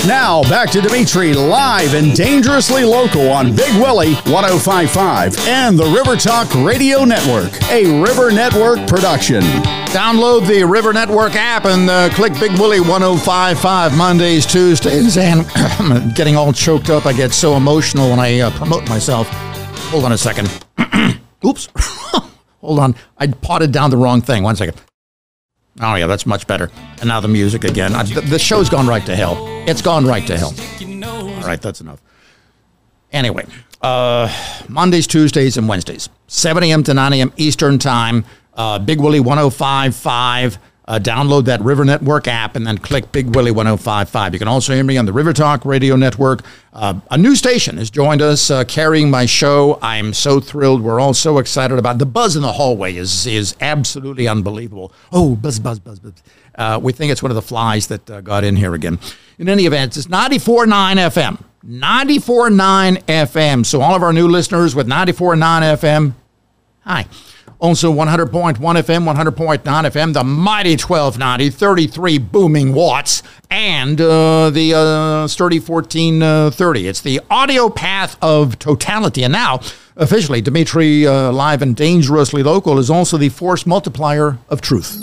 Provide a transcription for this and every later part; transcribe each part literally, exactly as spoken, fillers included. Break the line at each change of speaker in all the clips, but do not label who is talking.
Now, back to Dimitri, live and dangerously local on Big Willie one oh five point five and the River Talk Radio Network, a River Network production.
Download the River Network app and uh, click Big Willie one oh five point five Mondays, Tuesdays, and I'm getting all choked up. I get so emotional when I uh, promote myself. Hold on a second. Oops. Hold on. I potted down the wrong thing. One second. Oh, yeah, that's much better. And now the music again. I, the, the show's gone right to hell. It's gone right to hell. All right, that's enough. Anyway, uh, Mondays, Tuesdays, and Wednesdays, seven a.m. to nine a.m. Eastern Time, uh, Big Willie one oh five point five. Uh, download that River Network app and then click Big Willie one oh five point five. You can also hear me on the River Talk Radio Network. Uh, a new station has joined us, uh, carrying my show. I'm so thrilled. We're all so excited about it. The buzz in the hallway is is absolutely unbelievable. Oh, buzz, buzz, buzz, buzz. Uh, we think it's one of the flies that uh, got in here again. In any event, it's ninety-four point nine F M. ninety-four point nine F M. So all of our new listeners with ninety-four point nine F M, hi. Also one hundred point one F M, one hundred point nine F M, the mighty twelve ninety, thirty-three booming watts, and uh, the uh, sturdy fourteen thirty. It's the audio path of totality. And now, officially, Dimitri, uh, live and dangerously local, is also the force multiplier of truth.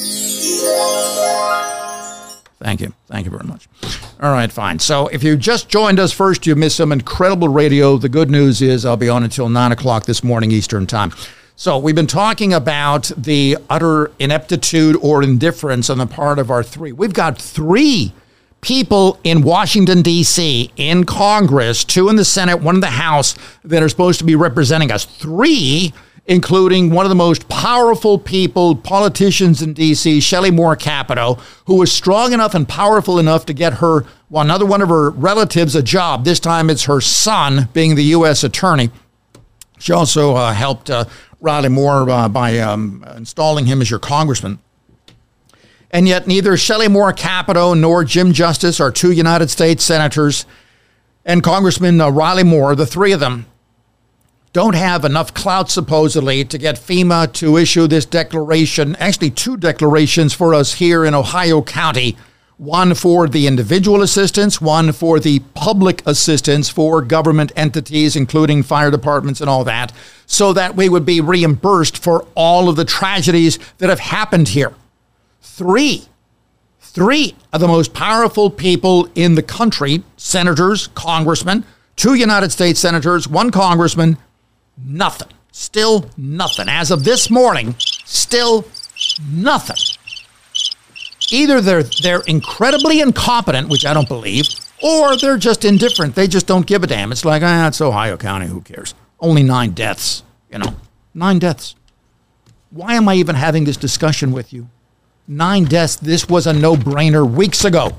Thank you. Thank you very much. All right, fine. So if you just joined us first, you missed some incredible radio. The good news is I'll be on until nine o'clock this morning Eastern Time. So we've been talking about the utter ineptitude or indifference on the part of our three. We've got three people in Washington, D C, in Congress, two in the Senate, one in the House, that are supposed to be representing us. Three, including one of the most powerful people, politicians in D C, Shelley Moore Capito, who was strong enough and powerful enough to get her, well, another one of her relatives a job. This time it's her son being the U S attorney. She also uh, helped uh, Riley Moore uh, by um, installing him as your congressman. And yet neither Shelley Moore Capito nor Jim Justice are two United States senators. And Congressman uh, Riley Moore, the three of them, don't have enough clout, supposedly, to get FEMA to issue this declaration, actually two declarations for us here in Ohio County. One for the individual assistance, one for the public assistance for government entities, including fire departments and all that, so that we would be reimbursed for all of the tragedies that have happened here. Three, three of the most powerful people in the country, senators, congressmen, two United States senators, one congressman, nothing. Still nothing. As of this morning, still nothing. Either they're they're incredibly incompetent, which I don't believe, or they're just indifferent. They just don't give a damn. It's like, ah, it's Ohio County. Who cares? Only nine deaths, you know, nine deaths. Why am I even having this discussion with you? Nine deaths. This was a no-brainer weeks ago.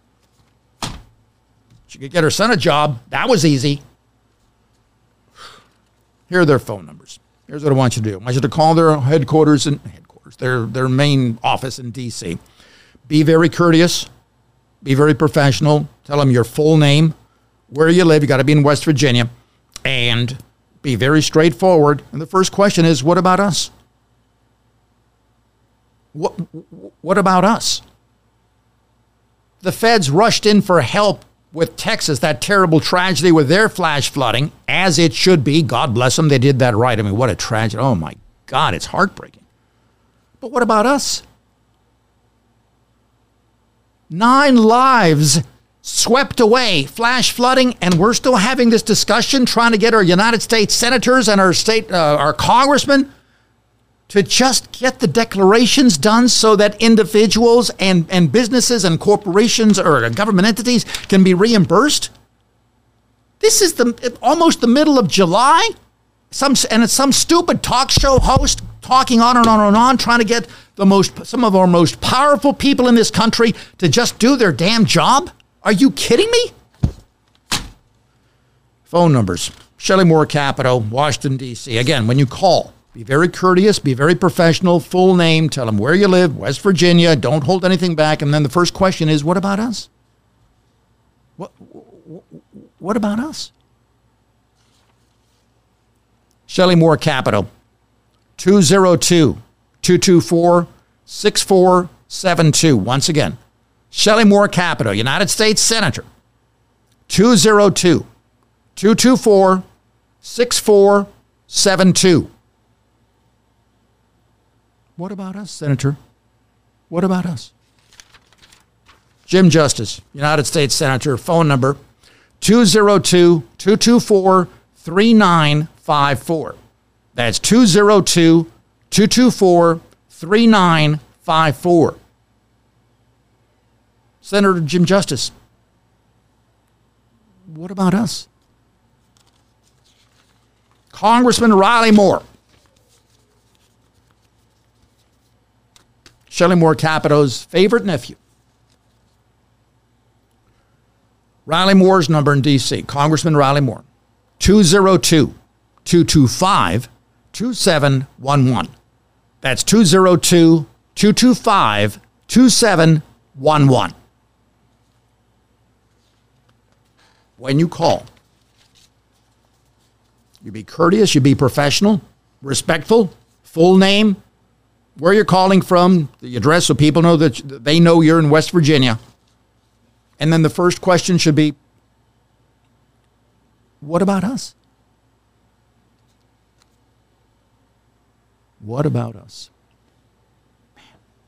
She could get her son a job. That was easy. Here are their phone numbers. Here's what I want you to do. I want you to call their headquarters and headquarters, their their main office in D C. Be very courteous. Be very professional. Tell them your full name, where you live. You got to be in West Virginia. And be very straightforward. And the first question is, what about us? What, what about us? The feds rushed in for help with Texas, that terrible tragedy with their flash flooding, as it should be. God bless them. They did that right. I mean, what a tragedy. Oh, my God, it's heartbreaking. But what about us? Nine lives swept away, flash flooding, and we're still having this discussion trying to get our United States senators and our state, uh, our congressmen to just get the declarations done so that individuals and, and businesses and corporations or government entities can be reimbursed. This is the almost the middle of July. Some and it's some stupid talk show host talking on and on and on, trying to get the most some of our most powerful people in this country to just do their damn job. Are you kidding me? Phone numbers. Shelley Moore Capito, Washington, D C. Again, when you call, be very courteous, be very professional, full name, tell them where you live, West Virginia, don't hold anything back. And then the first question is, what about us? What, what about us? Shelley Moore Capito, two oh two, two two four, six four seven two. Once again, Shelley Moore Capito, United States Senator, two oh two, two two four, six four seven two. What about us, Senator? What about us? Jim Justice, United States Senator, phone number two oh two, two two four, three nine five four. That's two oh two, two two four, three nine five four. Senator Jim Justice, what about us? Congressman Riley Moore. Shelley Moore Capito's favorite nephew. Riley Moore's number in D C, Congressman Riley Moore, two oh two, two two five, two seven one one. That's two oh two, two two five, two seven one one. When you call, you be courteous, you be professional, respectful, full name, where you're calling from, the address so people know that they know you're in West Virginia. And then the first question should be, what about us? What about us? Man.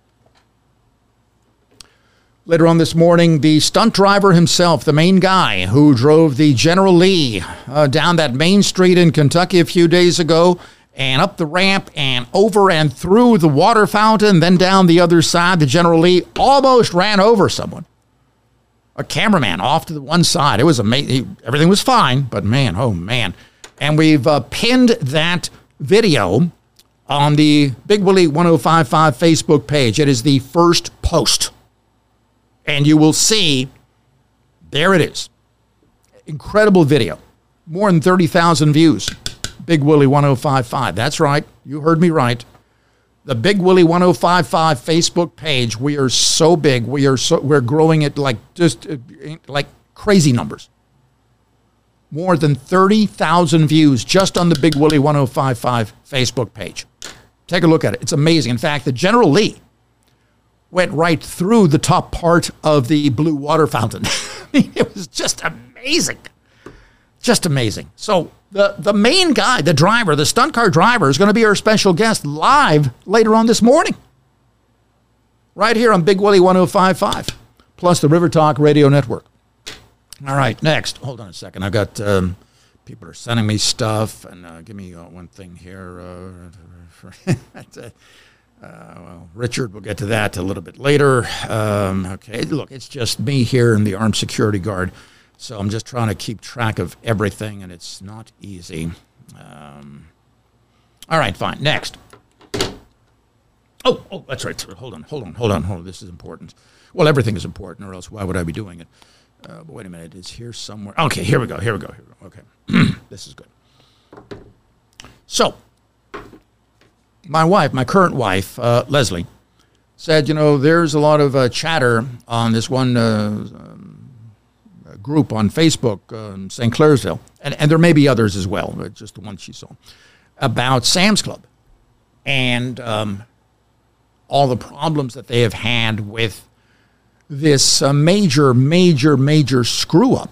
Later on this morning, the stunt driver himself, the main guy who drove the General Lee uh, down that main street in Kentucky a few days ago and up the ramp and over and through the water fountain, then down the other side, the General Lee almost ran over someone. A cameraman off to the one side. It was amazing. Everything was fine, but man, oh man. And we've uh, pinned that video on the Big Willie ten fifty-five Facebook page. It is the first post. And you will see, there it is. Incredible video. More than thirty thousand views. Big Willie ten fifty-five. That's right. You heard me right. The Big Willie ten fifty-five Facebook page, we are so big. We are so we're growing it like just like crazy numbers. More than thirty thousand views just on the Big Willie ten fifty-five Facebook page. Take a look at it. It's amazing. In fact, the General Lee went right through the top part of the blue water fountain. I mean, it was just amazing. Just amazing. So the, the main guy, the driver, the stunt car driver, is going to be our special guest live later on this morning. Right here on Big Willie ten fifty-five, plus the River Talk Radio Network. All right, next. Hold on a second. I've got um, people are sending me stuff. And uh, give me uh, one thing here. Uh, uh, well, Richard, we'll get to that a little bit later. Um, okay, look, it's just me here and the armed security guard. So I'm just trying to keep track of everything, and it's not easy. Um, all right, fine. Next. Oh, oh, that's right. Hold on, hold on, hold on, hold on. This is important. Well, everything is important, or else why would I be doing it? Uh, but wait a minute. It's here somewhere. Okay, here we go, here we go, here we go. Okay, this is good. So, my wife, my current wife, uh, Leslie, said, you know, there's a lot of uh, chatter on this one uh, um, group on Facebook, um, Saint Clairsville, and, and there may be others as well, but just the one she saw, about Sam's Club and um, all the problems that they have had with this uh, major, major, major screw-up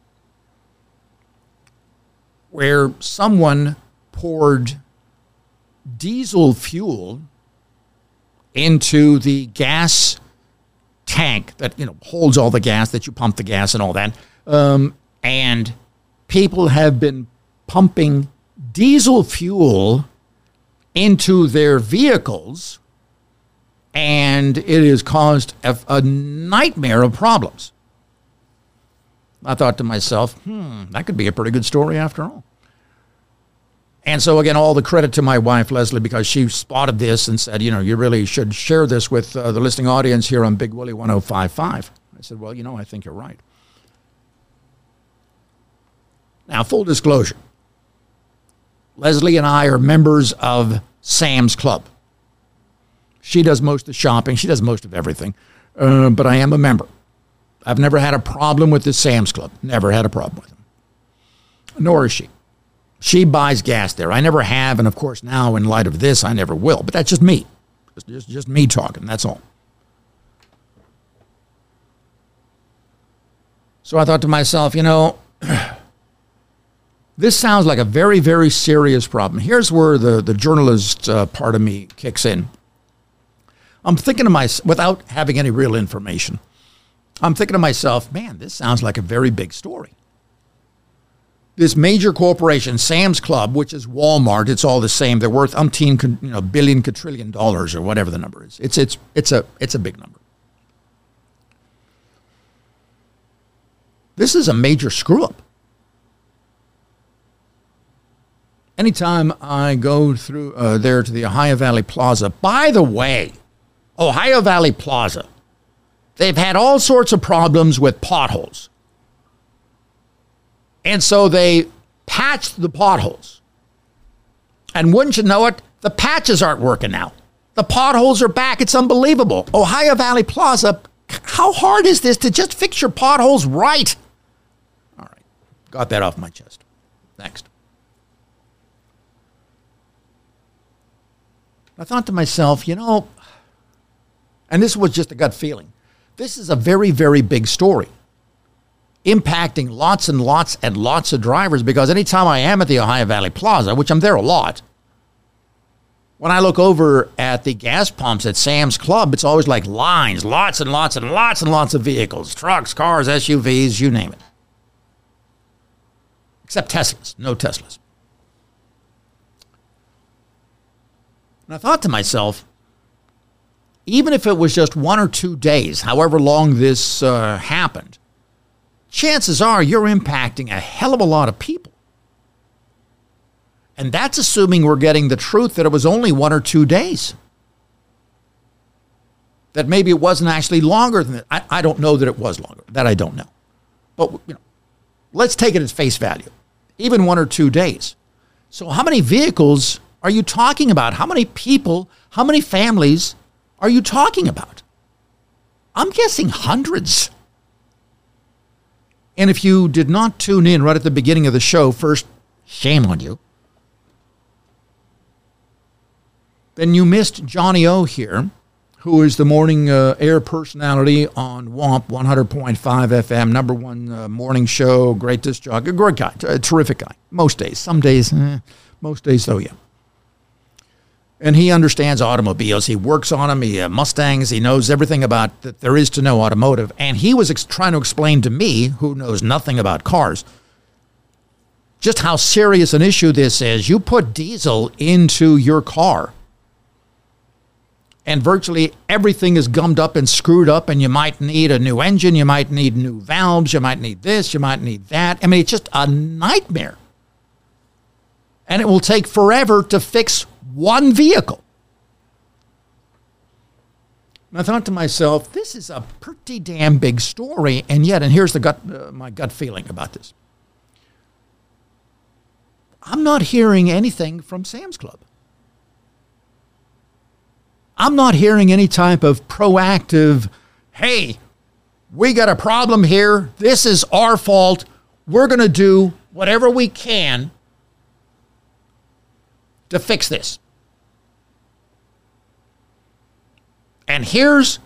where someone poured diesel fuel into the gas tank that, you know, holds all the gas, that you pump the gas and all that. Um, and people have been pumping diesel fuel into their vehicles, and it has caused a, a nightmare of problems. I thought to myself, hmm, that could be a pretty good story after all. And so, again, all the credit to my wife, Leslie, because she spotted this and said, you know, you really should share this with uh, the listening audience here on Big Willie ten fifty-five. I said, well, you know, I think you're right. Now, full disclosure, Leslie and I are members of Sam's Club. She does most of the shopping. She does most of everything. Uh, but I am a member. I've never had a problem with the Sam's Club. Never had a problem with them. Nor is she. She buys gas there. I never have, and of course now, in light of this, I never will. But that's just me. Just, just, just me talking, that's all. So I thought to myself, you know, this sounds like a very, very serious problem. Here's where the, the journalist uh, part of me kicks in. I'm thinking to myself, without having any real information, I'm thinking to myself, man, this sounds like a very big story. This major corporation, Sam's Club, which is Walmart, it's all the same. They're worth umpteen, you know, billion, quadrillion dollars or whatever the number is. It's it's it's a it's a big number. This is a major screw up. Anytime I go through uh, there to the Ohio Valley Plaza, by the way, Ohio Valley Plaza, they've had all sorts of problems with potholes. And so they patched the potholes. And wouldn't you know it, the patches aren't working now. The potholes are back. It's unbelievable. Ohio Valley Plaza, how hard is this to just fix your potholes right? All right, got that off my chest. Next. I thought to myself, you know, and this was just a gut feeling, this is a very, very big story, impacting lots and lots and lots of drivers, because anytime I am at the Ohio Valley Plaza, which I'm there a lot, when I look over at the gas pumps at Sam's Club, it's always like lines, lots and lots and lots and lots of vehicles, trucks, cars, S U Vs, you name it. Except Teslas, no Teslas. And I thought to myself, even if it was just one or two days, however long this uh, happened, chances are you're impacting a hell of a lot of people. And that's assuming we're getting the truth that it was only one or two days. That maybe it wasn't actually longer than that. I, I don't know that it was longer. That I don't know. But you know, let's take it at face value. Even one or two days. So how many vehicles are you talking about? How many people, how many families are you talking about? I'm guessing hundreds. And if you did not tune in right at the beginning of the show, first, shame on you. Then you missed Johnny O here, who is the morning uh, air personality on W A M P one hundred point five F M, number one uh, morning show, great disc jockey, great guy, a terrific guy. Most days. Some days, eh, most days though, yeah. And he understands automobiles. He works on them. He uh, Mustangs. He knows everything about that there is to know automotive. And he was ex- trying to explain to me, who knows nothing about cars, just how serious an issue this is. You put diesel into your car, and virtually everything is gummed up and screwed up, and you might need a new engine. You might need new valves. You might need this. You might need that. I mean, it's just a nightmare. And it will take forever to fix one vehicle. And I thought to myself, this is a pretty damn big story, and yet, and here's the gut, uh, my gut feeling about this. I'm not hearing anything from Sam's Club. I'm not hearing any type of proactive, hey, we got a problem here. This is our fault. We're going to do whatever we can to fix this. And here's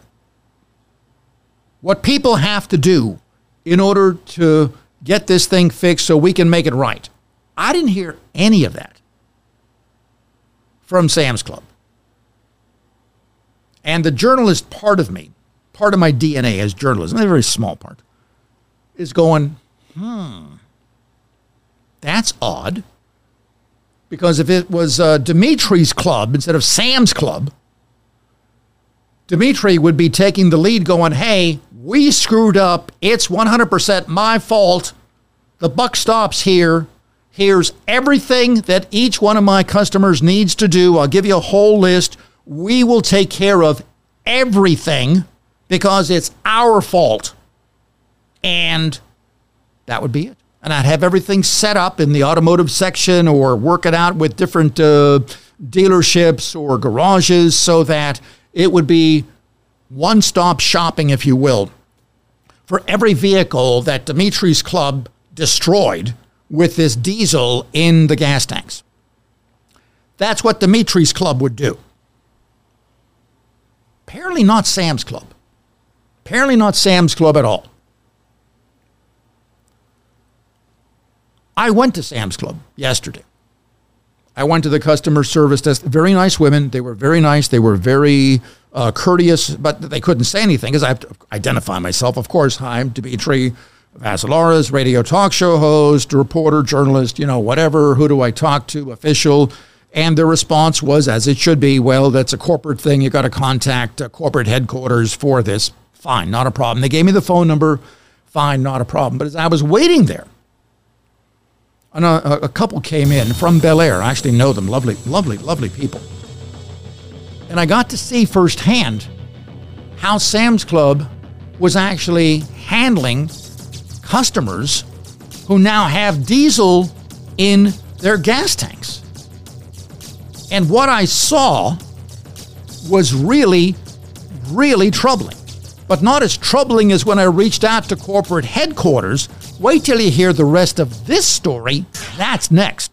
what people have to do in order to get this thing fixed so we can make it right. I didn't hear any of that from Sam's Club. And the journalist part of me, part of my D N A as journalism, a very small part, is going, hmm, that's odd. Because if it was uh, Dimitri's club instead of Sam's Club, Dimitri would be taking the lead going, hey, we screwed up. It's one hundred percent my fault. The buck stops here. Here's everything that each one of my customers needs to do. I'll give you a whole list. We will take care of everything because it's our fault. And that would be it. And I'd have everything set up in the automotive section or work it out with different uh, dealerships or garages so that it would be one-stop shopping, if you will, for every vehicle that Dimitri's Club destroyed with this diesel in the gas tanks. That's what Dimitri's Club would do. Apparently not Sam's Club. Apparently not Sam's Club at all. I went to Sam's Club yesterday. I went to the customer service desk. Very nice women. They were very nice. They were very uh, courteous, but they couldn't say anything because I have to identify myself. Of course, hi, I'm Dimitri Vassilaras, radio talk show host, reporter, journalist, you know, whatever. Who do I talk to? Official. And their response was, as it should be, well, that's a corporate thing. You got to contact uh, corporate headquarters for this. Fine, not a problem. They gave me the phone number. Fine, not a problem. But as I was waiting there, and a, a couple came in from Bel Air. I actually know them. Lovely, lovely, lovely people. And I got to see firsthand how Sam's Club was actually handling customers who now have diesel in their gas tanks. And what I saw was really, really troubling. But not as troubling as when I reached out to corporate headquarters. Wait till you hear the rest of this story. That's next.